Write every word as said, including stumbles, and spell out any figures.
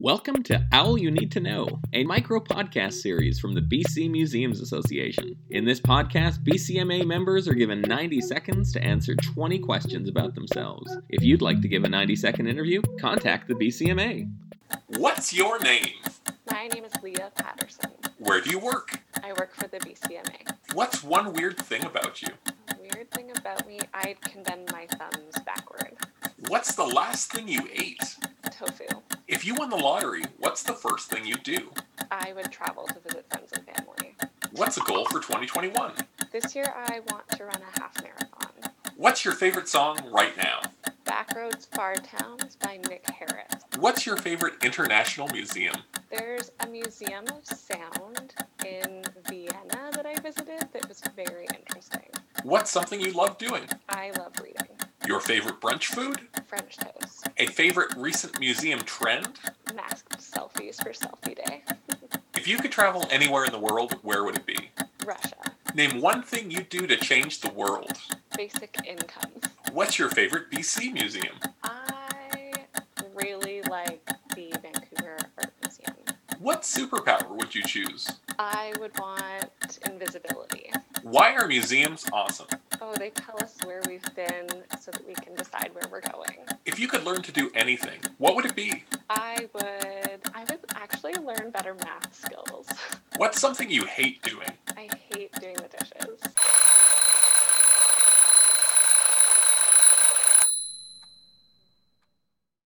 Welcome to Owl You Need to Know, a micro-podcast series from the B C Museums Association. In this podcast, B C M A members are given ninety seconds to answer twenty questions about themselves. If you'd like to give a ninety-second interview, contact the B C M A. What's your name? My name is Leah Patterson. Where do you work? I work for the B C M A. What's one weird thing about you? A weird thing about me, I can bend my thumbs backward. What's the last thing you ate? Tofu. If you won the lottery, what's the first thing you'd do? I would travel to visit friends and family. What's a goal for twenty twenty-one? This year I want to run a half marathon. What's your favorite song right now? Backroads Far Towns by Nick Harris. What's your favorite international museum? There's a museum of sound in Vienna that I visited that was very interesting. What's something you love doing? I love reading. Your favorite brunch food? French toast. A favorite recent museum trend? Masked selfies for selfie day. If you could travel anywhere in the world, where would it be? Russia. Name one thing you'd do to change the world. Basic income. What's your favorite B C museum? I really like the Vancouver Art Museum. What superpower would you choose? I would want invisibility. Why are museums awesome? Oh, they tell us where we've been so that we can decide where we're going. If you could learn to do anything, what would it be? I would, I would actually learn better math skills. What's something you hate doing?